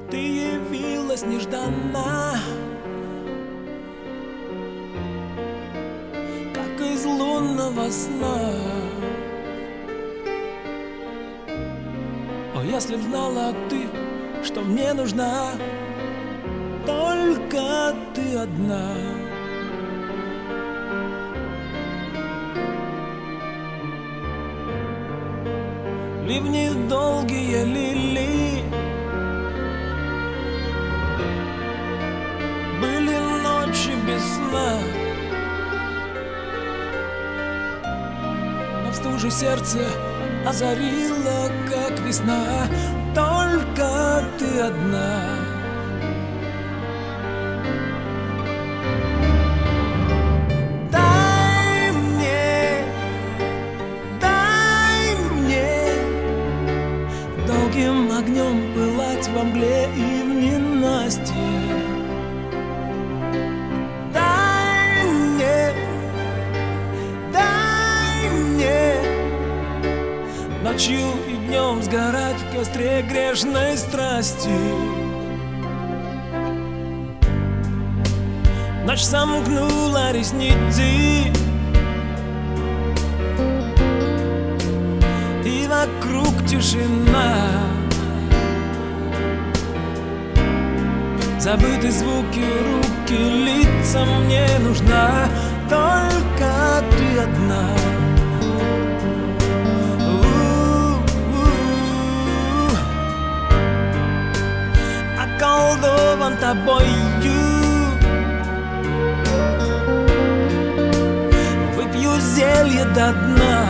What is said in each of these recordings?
Ты явилась нежданно, как из лунного сна. О, если б знала ты, что мне нужна только ты одна. Ливни долгие лили, были ночи без сна, но в стуже сердце озарила, как весна, только ты одна. Долгим огнем пылать во мгле и в ненастье. Дай мне ночью и днем сгорать в костре грешной страсти. Ночь сомкнула ресницы, и вокруг тишина. Забыты звуки, руки, лица, мне нужна только ты одна. Околдован тобою, выпью зелье до дна.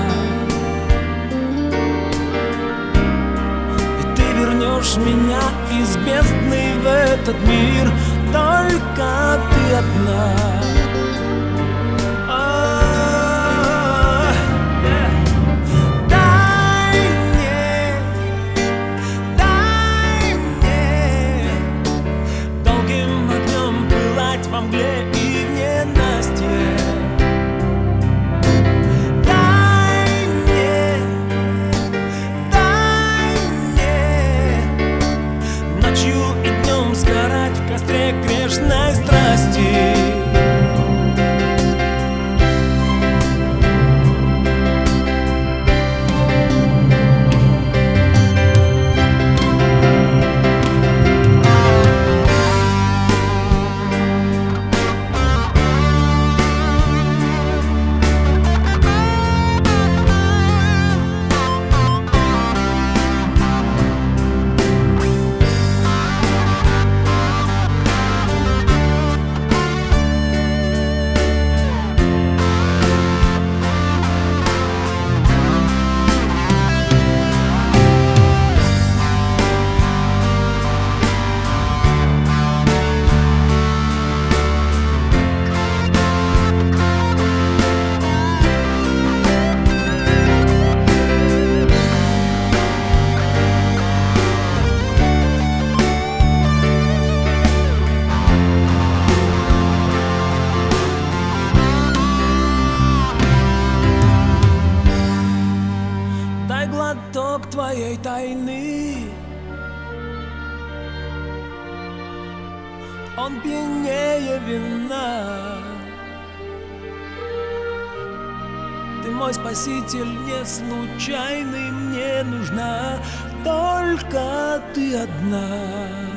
Вернешь меня из бездны в этот мир, только ты одна. Дай мне долгим огнем пылать во мгле и в ненастье. Сгорать в костре грешной страсти. Дай глоток твоей тайны, он пьянее вина. Ты мой спаситель не случайный, мне нужна только ты одна.